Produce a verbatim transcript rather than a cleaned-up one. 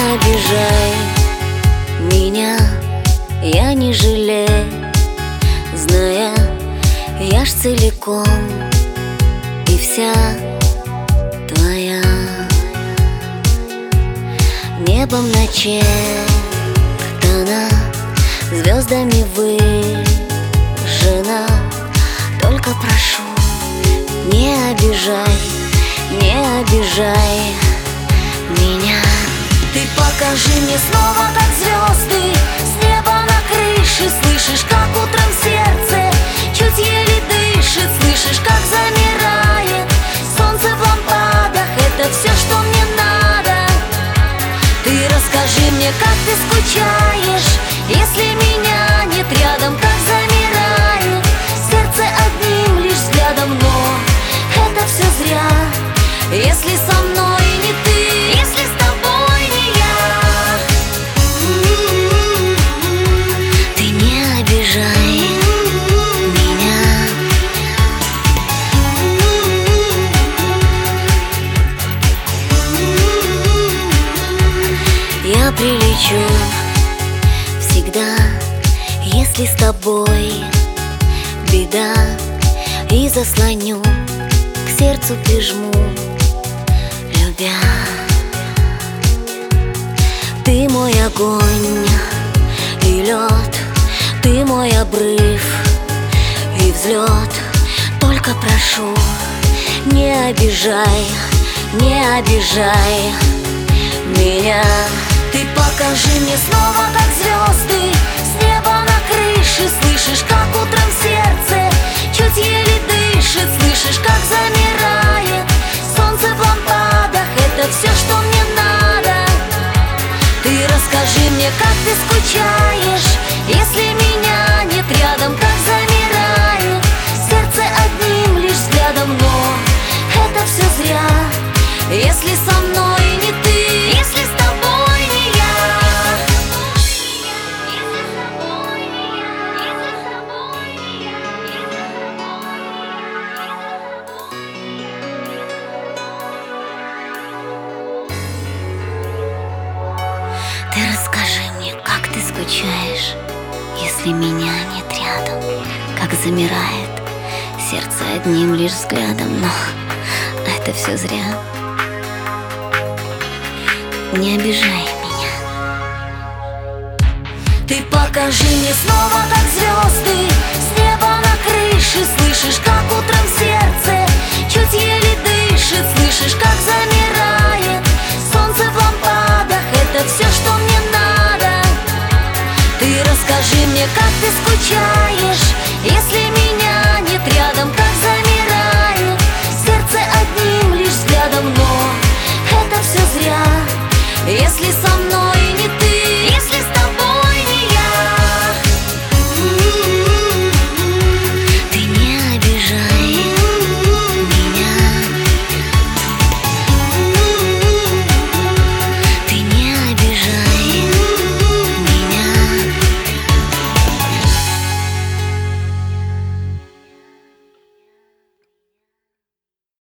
обижай меня, я не жалею, зная, я ж целиком и вся твоя. Небом начертана, звездами выжжена. Только прошу, не обижай, не обижай меня. Ты покажи мне снова, как звезды с неба на крыше. Слышишь, как утром сердце чуть еле дышит. Слышишь, как замирает солнце в лампадах. Это все, что мне надо. Ты расскажи мне, как ты скучаешь, если меня нет рядом. Как замирает сердце одним лишь взглядом. Но это все зря, если со мной не ты, если с тобой не я. Ты не обижай меня. Я прилечу всегда, если с тобой беда. И заслоню, к сердцу прижму, любя. Ты мой огонь и лед, ты мой обрыв и взлет. Только прошу, не обижай, не обижай меня. Ты покажи мне снова, как звезды с неба на крыше. Слышишь, как утром сердце чуть еле дышит. Слышишь, как замирает солнце в лампадах. Это все, что мне надо. Ты расскажи мне, как ты скучаешь, если меня нет рядом. Как замирает сердце одним лишь взглядом. Но это все зря, если со мной не ты, если с тобой не я. Ты расскажи мне, как ты скучаешь, если меня нет рядом. Как замирает сердце одним лишь взглядом. Но это все зря, не обижай меня. Ты покажи мне снова, как звезды с неба на крыше. Слышишь, как утром сердце чуть еле дышит. Слышишь, как замирает солнце в лампадах. Это все, что мне надо. Ты расскажи мне, как ты скучаешь, если меня нет рядом. Как замирает сердце одним лишь взглядом. Но это все зря, если со